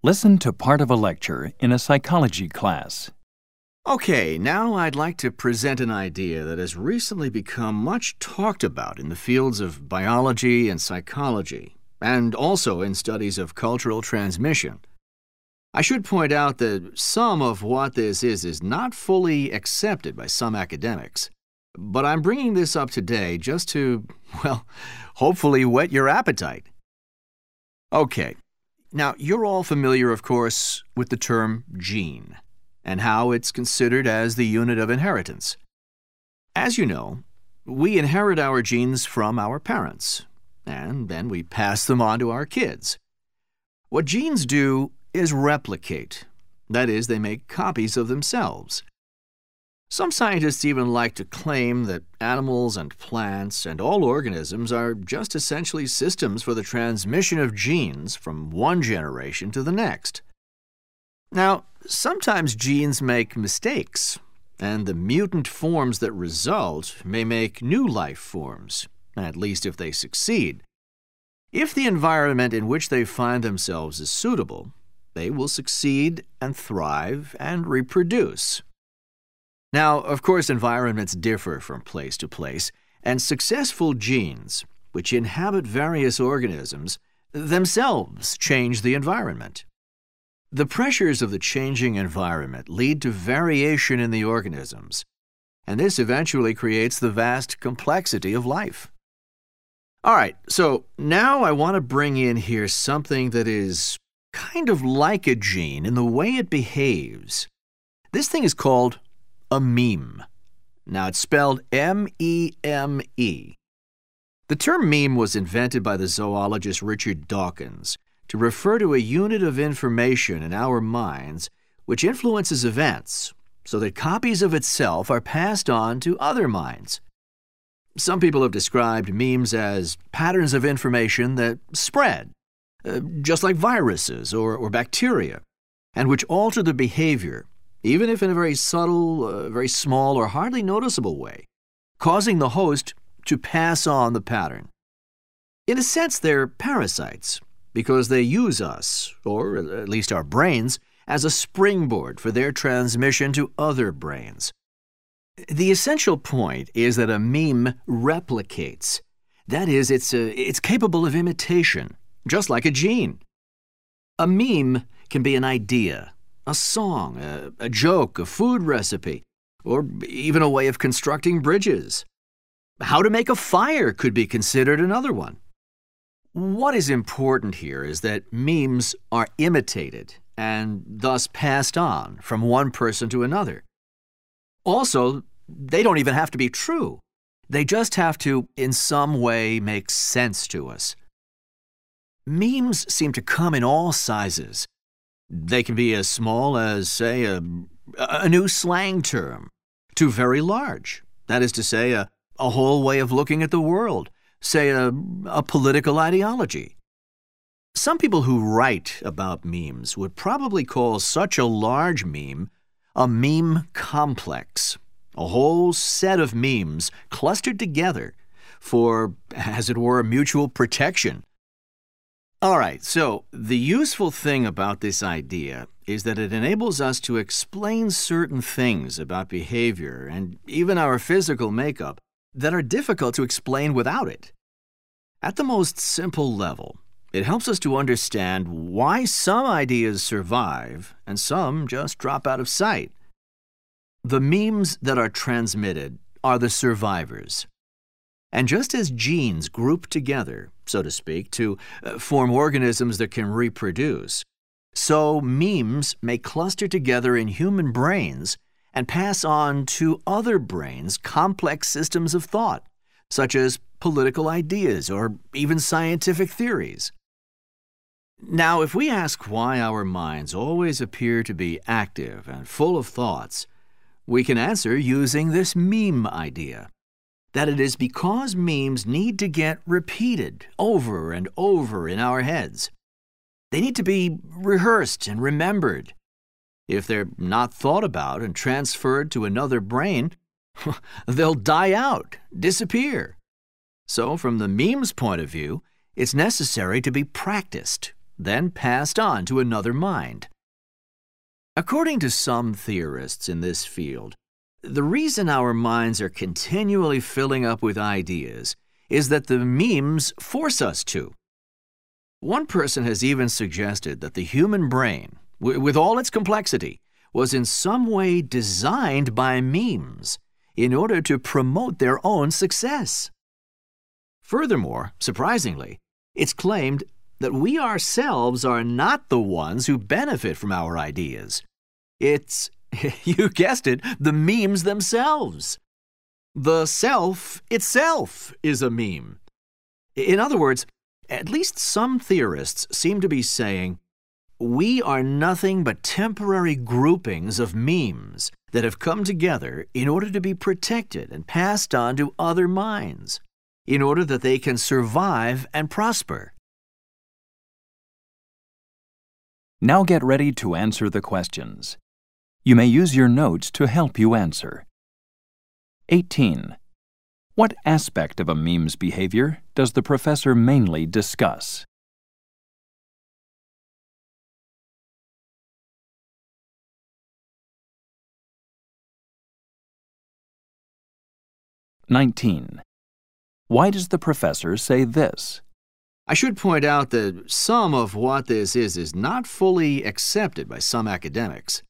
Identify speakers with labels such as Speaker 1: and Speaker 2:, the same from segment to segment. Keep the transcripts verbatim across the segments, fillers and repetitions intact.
Speaker 1: Listen to part of a lecture in a psychology class.
Speaker 2: Okay, now I'd like to present an idea that has recently become much talked about in the fields of biology and psychology, and also in studies of cultural transmission. I should point out that some of what this is is not fully accepted by some academics, but I'm bringing this up today just to, well, hopefully whet your appetite. Okay, now you're all familiar, of course, with the term gene, and how it's considered as the unit of inheritance. As you know, we inherit our genes from our parents, and then we pass them on to our kids. What genes do is replicate. That is, they make copies of themselves. Some scientists even like to claim that animals and plants and all organisms are just essentially systems for the transmission of genes from one generation to the next. Now, sometimes genes make mistakes, and the mutant forms that result may make new life forms, at least if they succeed. If the environment in which they find themselves is suitable, they will succeed and thrive and reproduce. Now, of course, environments differ from place to place, and successful genes, which inhabit various organisms, themselves change the environment. The pressures of the changing environment lead to variation in the organisms, and this eventually creates the vast complexity of life. All right, so now I want to bring in here something that is kind of like a gene in the way it behaves. This thing is called a meme. Now, it's spelled M E M E. The term meme was invented by the zoologist Richard Dawkins to refer to a unit of information in our minds which influences events so that copies of itself are passed on to other minds. Some people have described memes as patterns of information that spread, uh, just like viruses or, or bacteria, and which alter the behavior, even if in a very subtle, uh, very small, or hardly noticeable way, causing the host to pass on the pattern. In a sense, they're parasites, because they use us, or at least our brains, as a springboard for their transmission to other brains. The essential point is that a meme replicates. That is, it's, a, it's capable of imitation, just like a gene. A meme can be an idea, a song, a, a joke, a food recipe, or even a way of constructing bridges. How to make a fire could be considered another one. What is important here is that memes are imitated and thus passed on from one person to another. Also, they don't even have to be true. They just have to, in some way, make sense to us. Memes seem to come in all sizes. They can be as small as, say, a, a new slang term, to very large. That is to say, a, a whole way of looking at the world, say, a, a political ideology. Some people who write about memes would probably call such a large meme a meme complex, a whole set of memes clustered together for, as it were, mutual protection. All right, so the useful thing about this idea is that it enables us to explain certain things about behavior and even our physical makeup that are difficult to explain without it. At the most simple level, it helps us to understand why some ideas survive and some just drop out of sight. The memes that are transmitted are the survivors. And just as genes group together, so to speak, to uh, form organisms that can reproduce, so memes may cluster together in human brains and pass on to other brains complex systems of thought, such as political ideas or even scientific theories. Now, if we ask why our minds always appear to be active and full of thoughts, we can answer using this meme idea, that it is because memes need to get repeated over and over in our heads. They need to be rehearsed and remembered. If they're not thought about and transferred to another brain, they'll die out, disappear. So, from the meme's point of view, it's necessary to be practiced, then passed on to another mind. According to some theorists in this field, the reason our minds are continually filling up with ideas is that the memes force us to. One person has even suggested that the human brain, w- with all its complexity, was in some way designed by memes in order to promote their own success. Furthermore, surprisingly, it's claimed that we ourselves are not the ones who benefit from our ideas. It's, you guessed it, the memes themselves. The self itself is a meme. In other words, at least some theorists seem to be saying, we are nothing but temporary groupings of memes that have come together in order to be protected and passed on to other minds, in order that they can survive and prosper.
Speaker 1: Now get ready to answer the questions. You may use your notes to help you answer. eighteen. What aspect of a meme's behavior does the professor mainly discuss? nineteen. Why does the professor say this?
Speaker 2: I should point out that some of what this is is not fully accepted by some academics.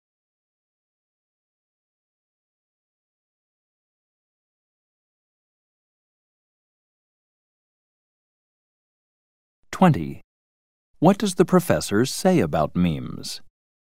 Speaker 1: twenty. What does the professor say about memes?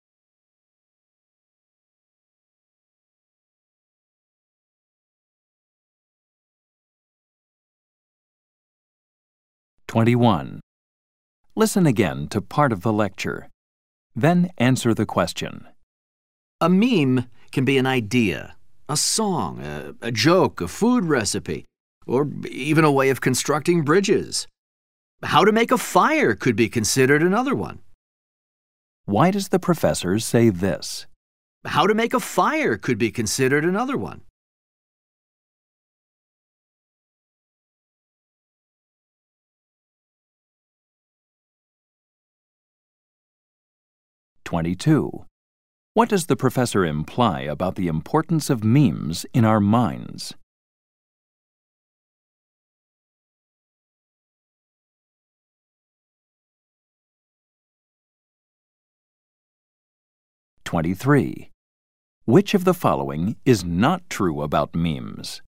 Speaker 1: twenty-one. Listen again to part of the lecture. Then answer the question.
Speaker 2: A meme can be an idea, a song, a, a joke, a food recipe, or even a way of constructing bridges. How to make a fire could be considered another one.
Speaker 1: Why does the professor say this?
Speaker 2: How to make a fire could be considered another one.
Speaker 1: twenty-two. What does the professor imply about the importance of memes in our minds? twenty-three. Which of the following is not true about memes?